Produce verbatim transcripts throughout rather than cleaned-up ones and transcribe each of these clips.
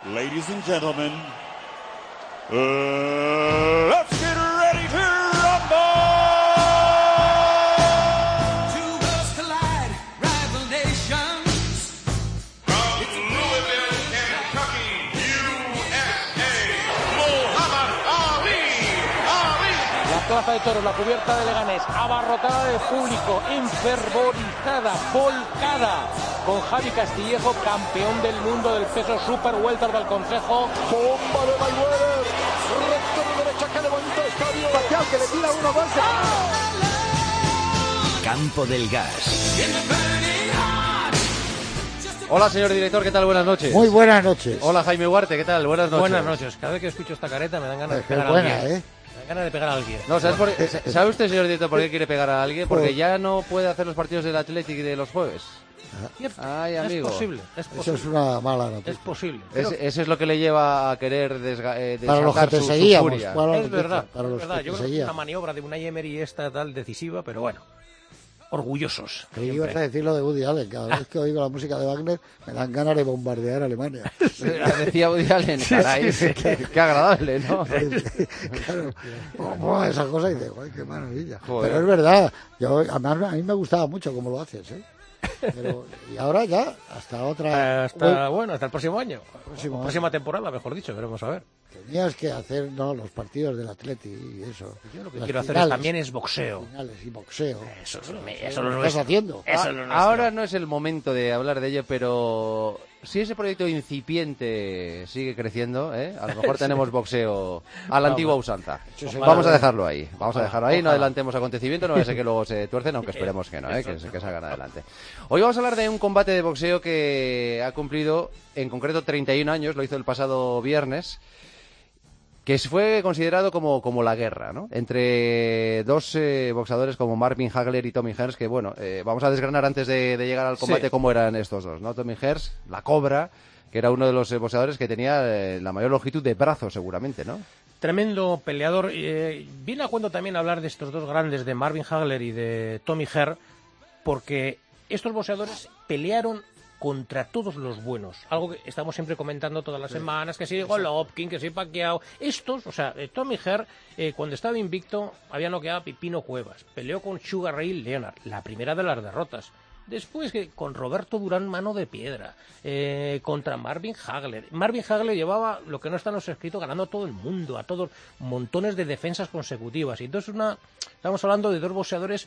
Ladies and gentlemen, uh, let's get ready to rumble! Two worlds collide, rival nations. From Louisville, Kentucky, U S A, Muhammad Ali. Ali. La plaza de toros, la cubierta de Leganés, abarrotada de público, enfervorizada, volcada, con Javi Castillejo, campeón del mundo del peso super welter del Consejo. Bomba de Mayweather, recto de derecha que levanta el estadio, Pacquiao que le tira uno más. Campo del Gas. Hola, señor director, ¿qué tal? Buenas noches. Muy buenas noches. Hola, Jaime Huarte, ¿qué tal? Buenas noches. Buenas noches. Cada vez que escucho esta careta me dan ganas de Es pegar a buena, alguien. ¿eh? Me dan ganas de pegar a alguien. No, ¿sabes por- ¿sabe usted, señor director, por qué quiere pegar a alguien? Porque Por- ya no puede hacer los partidos del Athletic de los jueves. Cierto. Ay, amigo. Es posible, es Eso posible. es una mala Es noticia. posible. Es- Pero eso es lo que le lleva a querer desga- eh, Para los que desatar te su, su seguíamos. furia. para los es que te- verdad, Para es los verdad. que Yo te creo que es una seguíamos. maniobra de una Emery esta tal decisiva, pero bueno, orgullosos. Creí que siempre. ibas a decir lo de Woody Allen. Cada vez que oigo la música de Wagner me dan ganas de bombardear Alemania. Decía Woody Allen, caray, qué, qué agradable, ¿no? Claro, oh, esa cosa y dices, "Guay, qué maravilla". Joder. Pero es verdad, yo, además a mí me gustaba mucho cómo lo haces, ¿eh? Pero, y ahora ya, hasta otra... Hasta, bueno, hasta el próximo año. Próximo O año. próxima temporada, mejor dicho, veremos a ver. Tenías que hacer, no, los partidos del Atleti y eso. Yo lo que Las quiero hacer finales, es, también es boxeo. finales y boxeo. Eso es lo, me- Eso eso lo lo estás nuestro. haciendo. Eso Ah, es lo nuestro. ahora no es el momento de hablar de ello, pero si ese proyecto incipiente sigue creciendo, ¿eh? A lo mejor tenemos boxeo a la antigua usanza. Eso se Vamos va. a dejarlo ahí, vamos a Ojalá, dejarlo ahí, no ojalá. adelantemos acontecimientos, no vaya a ser que luego se tuercen, aunque esperemos que no, ¿eh? que, se- que salgan adelante. Hoy vamos a hablar de un combate de boxeo que ha cumplido, en concreto, treinta y un años, lo hizo el pasado viernes, que fue considerado como, como la guerra, ¿no? Entre dos eh, boxadores como Marvin Hagler y Tommy Hearns, que bueno, eh, vamos a desgranar antes de, de llegar al combate Sí. cómo eran estos dos, ¿no? Tommy Hearns, la cobra, que era uno de los eh, boxeadores que tenía eh, la mayor longitud de brazos, seguramente, ¿no? Tremendo peleador. Eh, viene a cuento también hablar de estos dos grandes, de Marvin Hagler y de Tommy Hearns, porque estos boxeadores pelearon contra todos los buenos. Algo que estamos siempre comentando todas las semanas, que si Golovkin, que si Pacquiao. Estos, o sea, eh, Tommy Hearns, eh, cuando estaba invicto, había noqueado a Pipino Cuevas. Peleó con Sugar Ray Leonard, la primera de las derrotas. Después que con Roberto Durán, mano de piedra, eh, contra Marvin Hagler. Marvin Hagler llevaba, lo que no está en los escritos, ganando a todo el mundo, a todos, montones de defensas consecutivas. Y entonces una, estamos hablando de dos boxeadores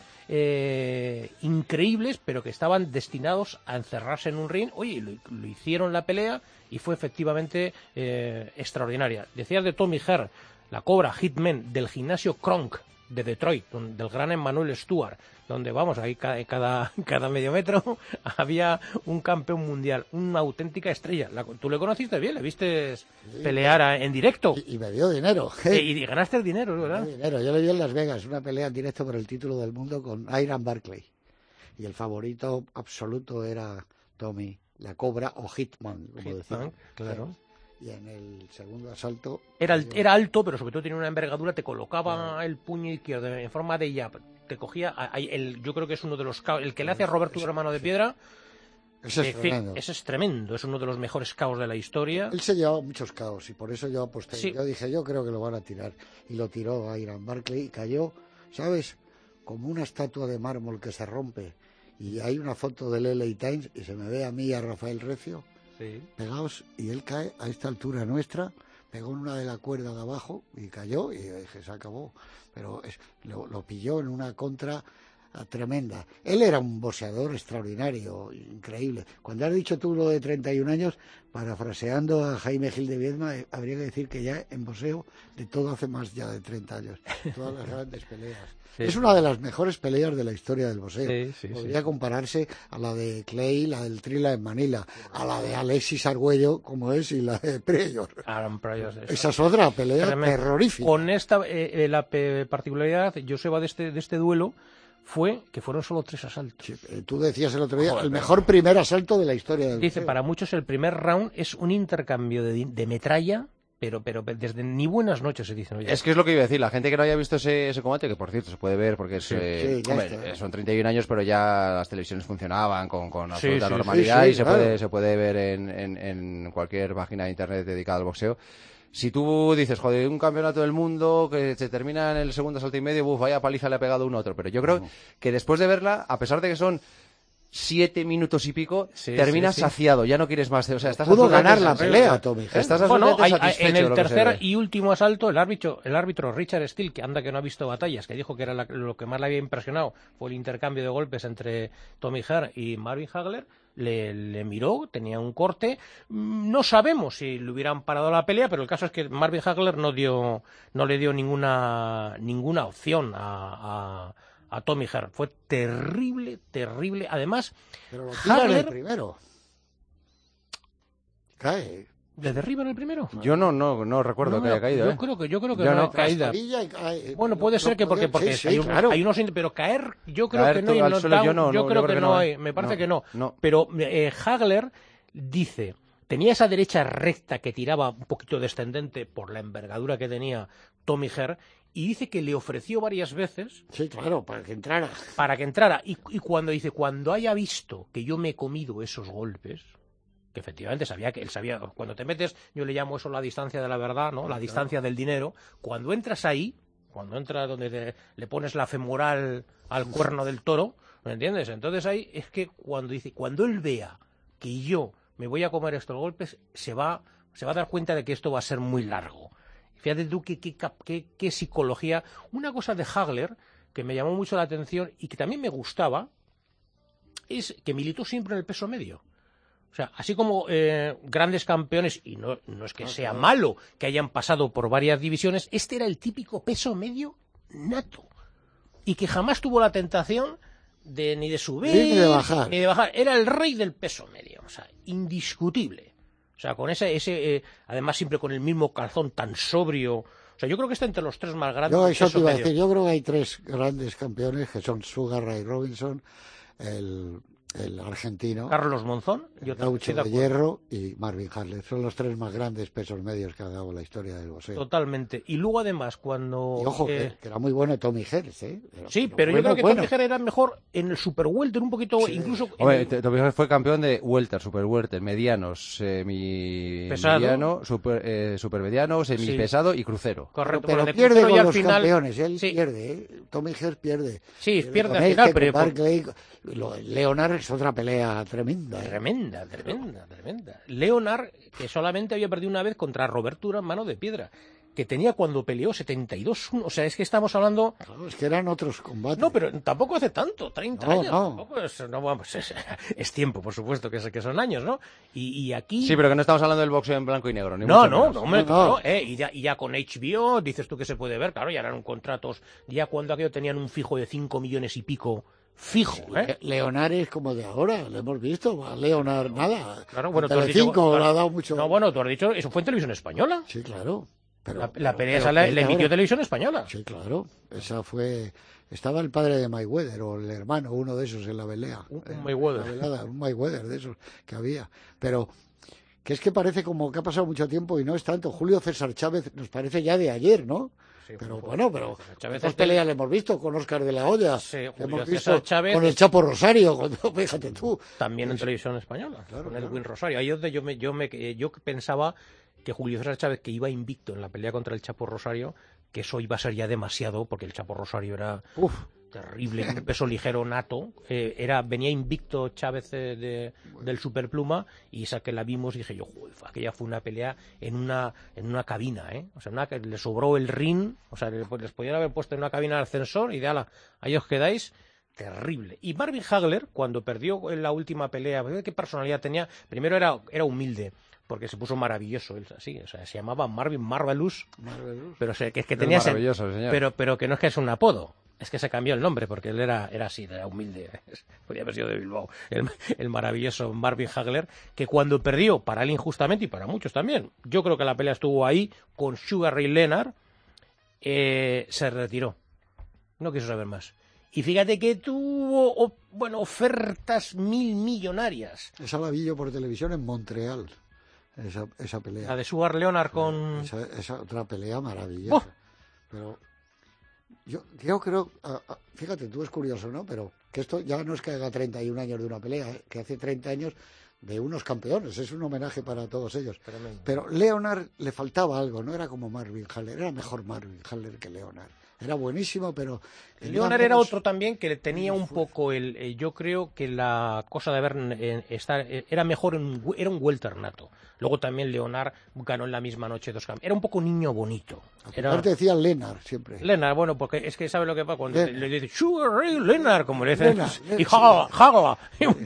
eh, increíbles, pero que estaban destinados a encerrarse en un ring. Oye, lo, lo hicieron la pelea y fue efectivamente eh, extraordinaria. Decías de Tommy Hearns, la cobra Hitman del gimnasio Kronk de Detroit, don- del gran Emmanuel Stewart, donde vamos, ahí cada, cada, cada medio metro había un campeón mundial, una auténtica estrella. La- tú le conociste bien, le viste pelear a- en directo Y, y me dio dinero. Eh, y, ganaste el dinero, Me ¿verdad? dio dinero. Yo le vi en Las Vegas una pelea en directo por el título del mundo con Iran Barclay. Y el favorito absoluto era Tommy, la cobra o Hitman, como Hitman, decían. claro. Y en el segundo asalto... Era, al- era alto, pero sobre todo tenía una envergadura, te colocaba el puño izquierdo en forma de jab, te cogía, a- a- el, yo creo que es uno de los caos, el que le hace a Roberto de mano de piedra, Ese es eh, fi- tremendo. ese es tremendo, es uno de los mejores caos de la historia. Él se llevaba muchos caos y por eso yo aposté. Sí. Yo dije, yo creo que lo van a tirar. Y lo tiró a Iran Barclay y cayó, ¿sabes? Como una estatua de mármol que se rompe. Y hay una foto del L A Times y se me ve a mí y a Rafael Recio Sí. pegados y él cae a esta altura nuestra, pegó en una de la cuerda de abajo y cayó y dije, se acabó. Pero es, lo, lo pilló en una contra ah, tremenda. Él era un boxeador extraordinario, increíble. Cuando has dicho tú lo de treinta y un años, parafraseando a Jaime Gil de Viedma, eh, habría que decir que ya en boxeo de todo hace más ya de treinta años. Todas las grandes peleas. Sí. Es una de las mejores peleas de la historia del boxeo. Sí, sí, Podría compararse a la de Clay, la del Trila en Manila, a la de Alexis Argüello, como es, y la de Pryor. Aaron Pryor, eso. Esa es otra pelea Tremendo. terrorífica. Con esta, eh, eh, la pe- particularidad, Joseba, de este, de este duelo, fue que fueron solo tres asaltos. Sí, eh, tú decías el otro día, Joder, el pero- mejor primer asalto de la historia del Dice, boxeo. para muchos el primer round es un intercambio de, di- de metralla pero pero desde ni buenas noches se dicen. Oye, es que es lo que iba a decir, la gente que no haya visto ese, ese combate, que por cierto se puede ver porque es, Sí, eh, sí, hombre, está. son treinta y un años, pero ya las televisiones funcionaban con, con Sí, absoluta sí, normalidad sí, sí, y se, claro. puede, se puede ver en, en, en cualquier página de internet dedicada al boxeo. Si tú dices, joder, un campeonato del mundo que se termina en el segundo asalto y medio, buf, vaya paliza le ha pegado uno a otro. Pero yo creo que después de verla, a pesar de que son siete minutos y pico, Sí, terminas sí, sí. saciado, ya no quieres más. O sea, estás Pudo absolutamente ganar la satisfecho. pelea, Tommy Hearn. Estás Bueno, absolutamente hay- hay- satisfecho en de el lo que se tercer ve. y último asalto, el árbitro, el árbitro Richard Steele, que anda que no ha visto batallas, que dijo que era la- lo que más le había impresionado fue el intercambio de golpes entre Tommy Hearn y Marvin Hagler, le, le miró, tenía un corte. Mm, No sabemos si le hubieran parado la pelea, pero el caso es que Marvin Hagler no dio, no le dio ninguna, ninguna opción a, a, a Tommy Hearn. Fue terrible, terrible. Además, Pero lo tira en el Hagler primero. Cae. ¿le derriba en el primero? Yo no, no, no recuerdo No, que haya caído. yo ¿eh? creo que yo creo que Yo no, no. hay caída. Trastabilla y cae. Bueno, Lo- puede lo ser que porque, puede- porque sí, sí, hay, unos, claro. hay unos in- pero caer yo creo Caer que no hay todo al no, suelo, down, yo no, yo no, creo yo que, creo que no no, hay, ¿eh? me parece No, que no, no. pero eh, Hagler dice, tenía esa derecha recta que tiraba un poquito descendente por la envergadura que tenía Tommy Hearn y dice que le ofreció varias veces Sí, claro, para que entrara. para que entrara y, y cuando dice, cuando haya visto que yo me he comido esos golpes, que efectivamente sabía que él sabía, cuando te metes, yo le llamo eso la distancia de la verdad, ¿no? La distancia del dinero. Cuando entras ahí, cuando entras donde te- le pones la femoral al cuerno del toro, ¿me entiendes? Entonces ahí es que cuando dice, cuando él vea que yo me voy a comer estos golpes, se va, se va a dar cuenta de que esto va a ser muy largo. Fíjate tú qué, qué, cap- qué, qué psicología. Una cosa de Hagler que me llamó mucho la atención y que también me gustaba es que militó siempre en el peso medio. O sea, así como eh, grandes campeones, y no, no es que sea malo que hayan pasado por varias divisiones, este era el típico peso medio nato. Y que jamás tuvo la tentación de ni de subir, Ni de bajar. ni de bajar. Era el rey del peso medio, o sea, indiscutible. O sea, con ese, ese eh, además siempre con el mismo calzón tan sobrio. O sea, yo creo que está entre los tres más grandes. Yo del eso te peso iba a medio. decir. Yo creo que hay tres grandes campeones que son Sugar Ray Robinson, el, el argentino, Carlos Monzón, yo el también gaucho estoy de de acuerdo. hierro y Marvin Hagler. Son los tres más grandes pesos medios que ha dado la historia del boxeo. Totalmente. Y luego además cuando... Y ojo, eh, que, que era muy bueno Tommy Hearn, ¿eh? Pero- sí, pero yo bueno, creo que bueno. Tommy Hearn era mejor en el super welter, un poquito, Sí. incluso... en Hombre, el- T- Tommy Hearn fue campeón de welter, super welter, medianos, semi Pesado. mediano, super, eh, super mediano, semipesado y crucero. Correcto, Pero bueno, de pierde crucero con y al los final... campeones, él Sí. pierde, ¿eh? Tommy Hearn pierde. Sí, pierde con al él, final, que pero- con Barkley, lo- Leonard es otra pelea tremenda. ¿eh? Tremenda, tremenda, tremenda. Leonard, que solamente había perdido una vez contra Robert Durán, mano de piedra, que tenía cuando peleó setenta y dos uno. O sea, es que estamos hablando... Claro, es que eran otros combates. No, pero tampoco hace tanto, treinta No, años. no. Tampoco es, no, vamos, es, es tiempo, por supuesto, que, es- que son años, ¿no? Y, y aquí... Sí, pero que no estamos hablando del boxeo en blanco y negro. Ni No, mucho no, menos. no, hombre, No, claro, no. eh, y, ya, y ya con H B O, dices tú que se puede ver, claro, ya eran contratos, ya cuando aquello tenían un fijo de cinco millones y pico, fijo, ¿eh? Le- Leonard es como de ahora, lo hemos visto. A Leonard nada. Claro, bueno, A tú has dicho... Telecinco claro, le ha dado mucho. No, bueno, tú has dicho, eso fue en televisión española. Sí, claro. Pero, La, la pero- pelea pero esa la, que la emitió ahora- televisión española. Sí, claro. Esa fue. Estaba el padre de Mayweather o el hermano, uno de esos en la pelea. Un- un En Mayweather. la velada, un Mayweather de esos que había. Pero que es que parece como que ha pasado mucho tiempo y no es tanto. Julio César Chávez nos parece ya de ayer, ¿no? Sí, Pero Julio bueno, pero César Chávez ¿cuántas es del- peleas le hemos visto con Óscar de la Hoya? Sí, Le Julio hemos César visto Chávez con el es- Chapo Rosario, cuando, fíjate tú. También en televisión española, Claro, con claro. Edwin Rosario. Ahí es donde yo, me, yo, me, yo pensaba que Julio César Chávez, que iba invicto en la pelea contra el Chapo Rosario, que eso iba a ser ya demasiado, porque el Chapo Rosario era Uf, terrible, un peso ligero nato. Eh, era venía invicto Chávez eh, de, del Superpluma, y esa que la vimos y dije yo, "Joder, aquella fue una pelea en una en una cabina, ¿eh? O sea, una, que le sobró el ring, o sea, le- les podían haber puesto en una cabina de ascensor y de ala, ahí os quedáis. Terrible. Y Marvin Hagler, cuando perdió en la última pelea, ¿qué personalidad tenía? Primero era, era humilde, porque se puso maravilloso, él, así, o sea, se llamaba Marvin Marvelous, Marvelous. pero se- que es que Es tenía ese- maravilloso, el señor. pero pero que no es que es un apodo, es que se cambió el nombre porque él era era así, era humilde. Podría haber sido de Bilbao, el, el maravilloso Marvin Hagler, que cuando perdió, para él injustamente y para muchos también, yo creo que la pelea estuvo ahí con Sugar Ray Leonard, eh, se retiró, no quiso saber más. Y fíjate que tuvo, o- bueno, ofertas mil millonarias. Esa la vi yo por televisión en Montreal. esa, esa pelea. La de Sugar Leonard con... Esa, esa otra pelea maravillosa. ¡Oh! Pero yo, yo creo, a, a, fíjate, tú es curioso, ¿no? Pero que esto ya no es que haga treinta y un años de una pelea, ¿eh? Que hace treinta años de unos campeones, es un homenaje para todos ellos. Tremendo. Pero Leonard le faltaba algo, no era como Marvin Hagler, era mejor Marvin Hagler que Leonard. Era buenísimo, pero... Leonard era otro también que tenía un poco el... Eh, yo creo que la cosa de haber... Eh, estar, eh, era mejor, en, era un welter nato. Luego también Leonard ganó en la misma noche dos campeones. Era un poco niño bonito. Era... Aparte decía Leonard siempre. Leonard, bueno, porque es que ¿sabe lo que pasa? Cuando Leonard. Le dice Sugar Ray Leonard, como le dicen, Leonard, y Hagla, Hagla.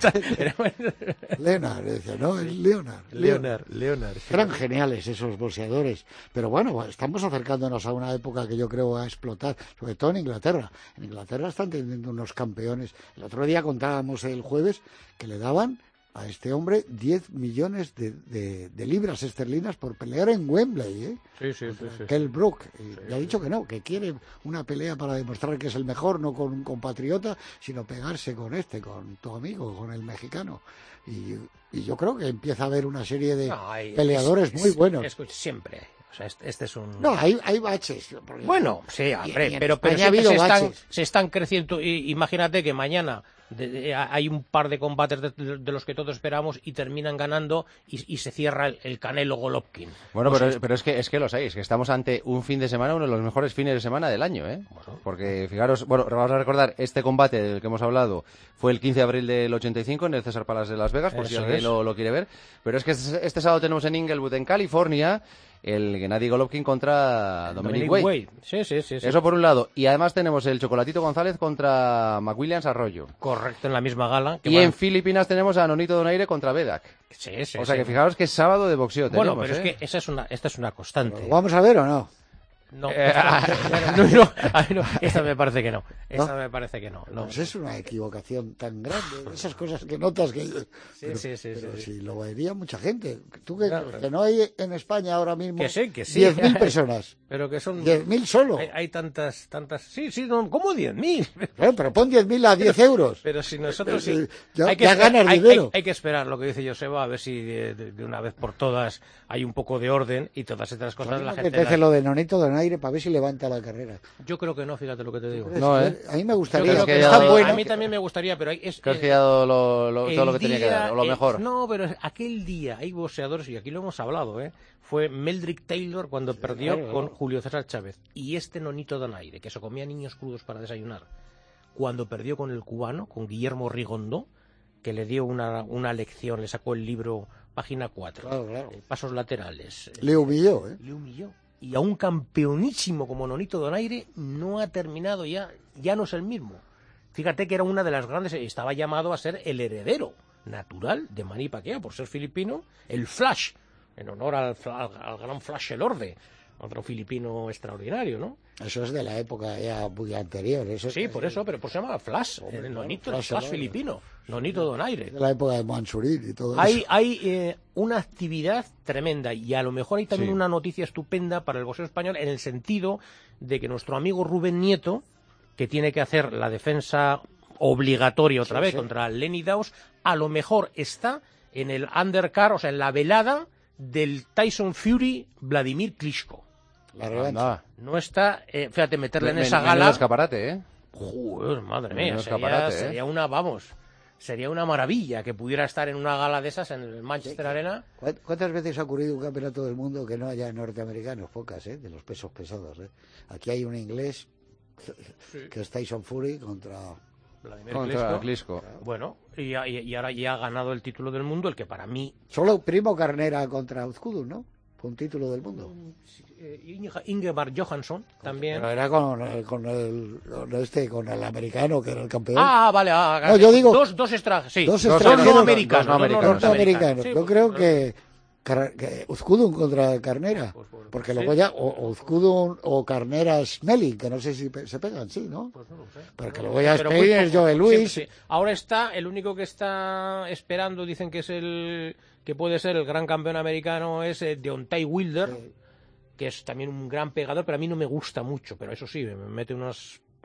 Leonard, decía, no, es Leonard. Leonard, Leonard. Eran geniales esos boxeadores. Pero bueno, estamos acercándonos a una época que yo creo va a explotar, sobre todo en Inglaterra. En Inglaterra están teniendo unos campeones. El otro día contábamos el jueves que le daban a este hombre diez millones de, de, de libras esterlinas por pelear en Wembley, ¿eh? Sí, sí, sí. sí, Kell sí. Brook. Y sí, ya ha dicho que no, que quiere una pelea para demostrar que es el mejor, no con un compatriota, sino pegarse con este, con tu amigo, con el mexicano. Y, y yo creo que empieza a haber una serie de no, hay, peleadores es, muy buenos. Escucha, siempre. O sea, este, este es un... No, hay, hay baches. Bueno, sí, hombre, pero, pero se están, se están creciendo. Y, imagínate que mañana de, de, hay un par de combates de, de los que todos esperamos y terminan ganando y, y se cierra el, el Canelo Golovkin. Bueno, pues pero, es, pero es que es que lo sabéis, que estamos ante un fin de semana, uno de los mejores fines de semana del año, ¿eh? Bueno. Porque fijaros, bueno, vamos a recordar, este combate del que hemos hablado fue el quince de abril del ochenta y cinco en el César Palace de Las Vegas, por Eso si alguien es. lo, lo quiere ver. Pero es que este, este sábado tenemos en Inglewood, en California, el Gennady Golovkin contra Dominic, Dominic Wade. Wade. Sí, sí, sí, sí. Eso por un lado. Y además tenemos el Chocolatito González contra McWilliams Arroyo. Correcto, en la misma gala. Y van... en Filipinas tenemos a Nonito Donaire contra Bedak. Sí, sí, o sea sí. que fijaros que es sábado de boxeo bueno, tenemos, pero ¿eh? es que esa es una, esta es una constante. ¿Lo vamos a ver o no? No, eh, no, no, no, esta me parece que no. Esta ¿No? me parece que no. no. Pues es una equivocación tan grande. Esas cosas que notas que. Sí, pero, sí, sí. pero sí, si sí. lo vería mucha gente. ¿Tú que, claro, que no hay en España ahora mismo que sí, que sí. diez mil personas? Pero que son. diez mil solo. Hay, hay tantas, tantas. Sí, sí, no, ¿cómo diez mil? Eh, pero pon diez mil a diez euros. Pero si nosotros sí. Ya, hay que ya esperar, ganas hay, dinero. Hay, hay que esperar lo que dice Joseba, a ver si de, de, de una vez por todas hay un poco de orden y todas estas cosas Claro, la que gente. te hace las... lo de Nonito Donaire para ver si levanta la carrera. Yo creo que no, fíjate lo que te digo. No, ¿eh? A mí me gustaría. Yo creo que que está ya... bueno. A mí también me gustaría, pero es. Creo que ya dado lo, lo, todo lo que día, tenía que dar, o lo el, mejor. No, pero aquel día hay boxeadores, y aquí lo hemos hablado, ¿eh? Fue Meldrick Taylor cuando sí, perdió claro, con Julio César Chávez. Y este Nonito Donaire, que se comía niños crudos para desayunar, cuando perdió con el cubano, con Guillermo Rigondó, que le dio una, una lección, le sacó el libro, página cuatro, claro, claro. Eh, pasos laterales. Le humilló, ¿eh? Le humilló. Y a un campeonísimo como Nonito Donaire no ha terminado ya, ya no es el mismo. Fíjate que era una de las grandes, estaba llamado a ser el heredero natural de Manny Pacquiao, por ser filipino, el Flash, en honor al, al, al gran Flash Elorde, otro filipino extraordinario, ¿no? Eso es de la época ya muy anterior. Eso sí, es, por eso, pero pues se llama Flash, hombre, el Nonito, Flash, el Flash filipino, Nonito Donaire. De la época de Mansurín y todo hay, eso. Hay eh, una actividad tremenda y a lo mejor hay también sí. una noticia estupenda para el boxeo español en el sentido de que nuestro amigo Rubén Nieto, que tiene que hacer la defensa obligatoria otra sí, vez sí. contra Lenny Daus, a lo mejor está en el undercard, o sea, en la velada del Tyson Fury Vladimir Klitschko. La revancha. No está, eh, fíjate, meterle en men, esa men, gala. escaparate, ¿eh? Joder, madre mía, sería, ¿eh? sería una, vamos, sería una maravilla que pudiera estar en una gala de esas en el Manchester Arena. ¿Cuántas veces ha ocurrido un campeonato del mundo que no haya norteamericanos? Pocas, ¿eh? De los pesos pesados, ¿eh? Aquí hay un inglés sí. que es Tyson Fury contra... Vladimir contra Klitschko. Klitschko. Bueno, y, y, y ahora ya ha ganado el título del mundo, el que para mí... Solo Primo Carnera contra Uzkudu, ¿no? Fue un título del mundo. Ingemar Johansson también. Pero era con, el, con, el, con este, con el americano que era el campeón. Ah, vale. Ah, no, yo digo dos, dos extranjeros, sí. Dos, dos extranjeros, no americanos. Dos no americanos. Dos no americanos. Sí, yo pues, creo pues, que, que Uzkudu contra Carnera. Pues, pues, porque sí. luego ya, o, o Uzkudu o Carnera Smelling, que no sé si pe, se pegan, sí, ¿no? Pues no lo sé. Porque no, luego ya pero Spain es Joe Luis. Sí. Ahora está, el único que está esperando, dicen que es el que puede ser el gran campeón americano, es eh, Deontay Wilder. Sí. Que es también un gran pegador, pero a mí no me gusta mucho, pero eso sí, me mete unas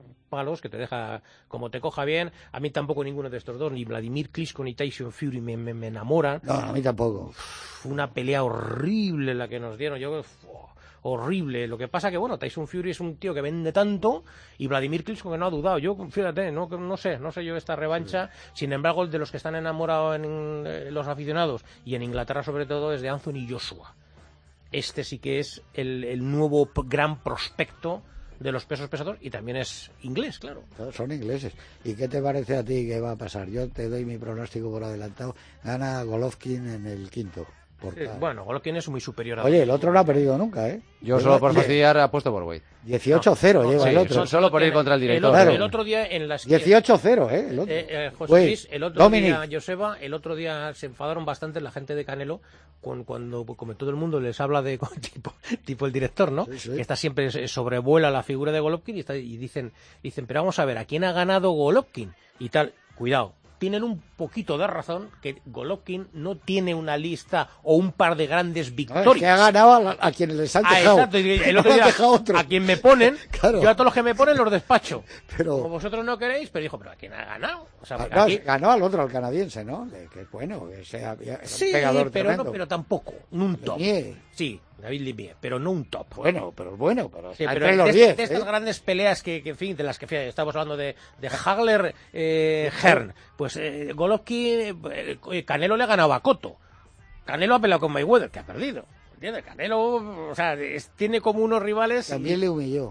palos, que te deja como te coja bien. A mí tampoco ninguno de estos dos, ni Vladimir Klitschko ni Tyson Fury me, me, me enamoran. No, a mí tampoco. Fue una pelea horrible la que nos dieron. Yo, oh, horrible. Lo que pasa que, bueno, Tyson Fury es un tío que vende tanto y Vladimir Klitschko que no ha dudado. Yo, fíjate, no, no sé, no sé yo esta revancha. Sí. Sin embargo, el de los que están enamorados en eh, los aficionados y en Inglaterra sobre todo es de Anthony Joshua. Este sí que es el, el nuevo p- gran prospecto de los pesos pesados y también es inglés, claro. Son ingleses. ¿Y qué te parece a ti que va a pasar? Yo te doy mi pronóstico por adelantado. Gana Golovkin en el quinto. Por Eh, cada- bueno, Golovkin es muy superior a... Oye, el otro no ha perdido nunca, ¿eh? Yo Pero solo por le- fastidiar apuesto por Wade. dieciocho cero No, lleva sí, el otro. son- solo por ir contra el director. otro, Claro. el otro día en las... dieciocho cero, ¿eh? El otro. Eh, eh, José Güey, Luis, el otro Dominic. día, Joseba, el otro día se enfadaron bastante la gente de Canelo con, cuando, como todo el mundo les habla de tipo, tipo el director, ¿no? Sí, sí. Que está siempre eh, sobrevuela la figura de Golovkin y, está, y dicen, dicen, pero vamos a ver, ¿a quién ha ganado Golovkin? Y tal, cuidado. Tienen un poquito de razón que Golovkin no tiene una lista o un par de grandes No, es victorias. que ha ganado a, la- a quienes les han Ah, dejado. exacto, y el No otro han día, dejado otro. a quien me ponen, Claro. yo a todos los que me ponen los despacho. Pero- Como vosotros no queréis, pero dijo, pero ¿a quién ha ganado? O sea, Ah, porque no, aquí- ganó al otro, al canadiense, ¿no? Que, que es bueno, que sea era un sí, pegador pero tremendo. no, pero tampoco, no un top. Lemieux. Sí, David Lemieux, pero no un top. Bueno, pero es bueno, pero Sí, está pero entre de, los de diez. estas ¿eh? grandes peleas que, que, en fin, de las que fíjate, estamos hablando de, de Hagler, eh, Hearn, pues eh, Golovkin, eh, Canelo le ha ganado a Cotto. Canelo ha peleado con Mayweather, que ha perdido. ¿Entiendes? Canelo, o sea, es- tiene como unos rivales. También y- le humilló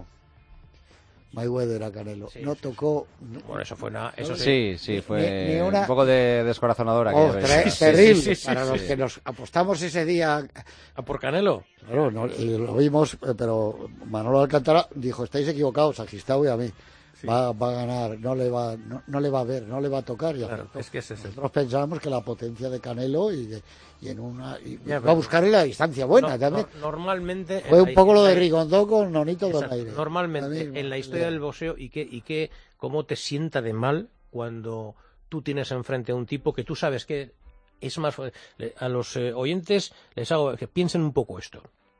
Mayweather a Canelo. Sí, no sí, tocó... Bueno, eso fue una. Eso sí. Sí, sí, fue Ni- ni una- un poco de descorazonador Oh, aquella tre- vez. sí, terrible. sí, sí, Para sí, los sí. que nos apostamos ese día... ¿A por Canelo? Claro, no, lo vimos, eh, pero Manolo Alcántara dijo, estáis equivocados, a Gistau y a mí. Va, va a ganar, no le va, no, no le va a ver, no le va a tocar. Y Claro, acertó. es que ese es el- Nosotros pensábamos que la potencia de Canelo y, de, y en una y Ya, va pero- a buscarle la distancia buena No, también. no, normalmente. Fue un en poco la- lo de en la- Rigondó con Nonito Exacto. Donaire. Normalmente, Lo mismo. en la historia del boxeo, y que, y que cómo te sienta de mal cuando tú tienes enfrente a un tipo que tú sabes que es más. le- A los eh, oyentes les hago que piensen un poco esto.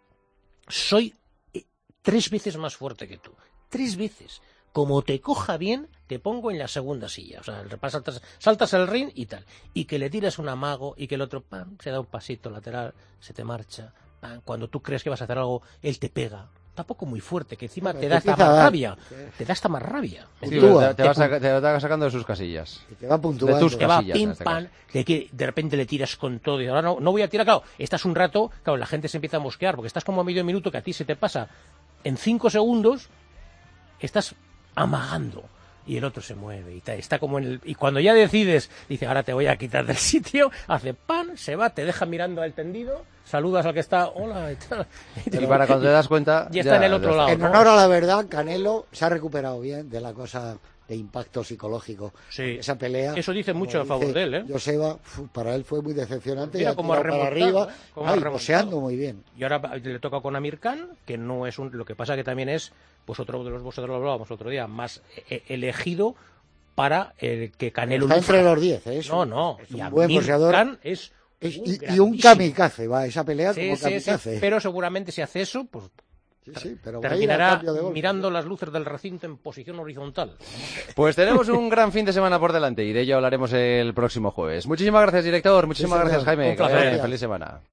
Soy eh, tres veces más fuerte que tú. Tres veces. Como te coja bien, te pongo en la segunda silla. O sea, saltas, saltas el ring y tal. Y que le tiras un amago y que el otro, pam, se da un pasito lateral, se te marcha. Pam, cuando tú crees que vas a hacer algo, él te pega. Tampoco muy fuerte, que encima Pero te te da hasta empieza a más dar. rabia. Te da hasta más rabia. Sí, Puntúa. pero te, te va saca- te va sacando de sus casillas. Y te va puntuando. de tus Que va casillas, en pim este pam, caso. de, que de repente le tiras con todo y ahora no, no voy a tirar, claro, estás un rato, claro, la gente se empieza a mosquear porque estás como a medio minuto que a ti se te pasa en cinco segundos, estás amagando y el otro se mueve y tal, está como en el, y cuando ya decides, dice ahora te voy a quitar del sitio, hace pan, se va, te deja mirando al tendido, saludas al que está, hola y tal, Y para cuando te das cuenta... ya está en el otro ya lado. En ¿no? honor a la verdad, Canelo se ha recuperado bien de la cosa de impacto psicológico. Sí. Esa pelea. Eso dice como mucho a favor dice de él, ¿eh? Joseba, fu- para él fue muy decepcionante. Mira y ha cómo ha tirado para remontado, arriba. ¿eh? Cómo ha Ay, remontado. boxeando muy bien. Y ahora va- le toca con Amir Khan, que no es un, lo que pasa que también es, pues otro de los boxeadores, lo hablábamos otro día, más eh, elegido para el que Canelo Está luzca. entre los diez, ¿eh? Es No, un- no, es y un buen Amir boxeador. Khan es Es- un y, y un grandísimo. kamikaze, va, esa pelea Sí, como sí, sí, kamikaze. pero seguramente si hace eso, pues Sí, sí, pero va a ir a terminará cambio de golpe. mirando las luces del recinto en posición horizontal. Pues tenemos un gran fin de semana por delante y de ello hablaremos el próximo jueves. Muchísimas gracias, director. Muchísimas Sí, señor. gracias, Jaime. Un Que vaya placer. bien. Feliz semana.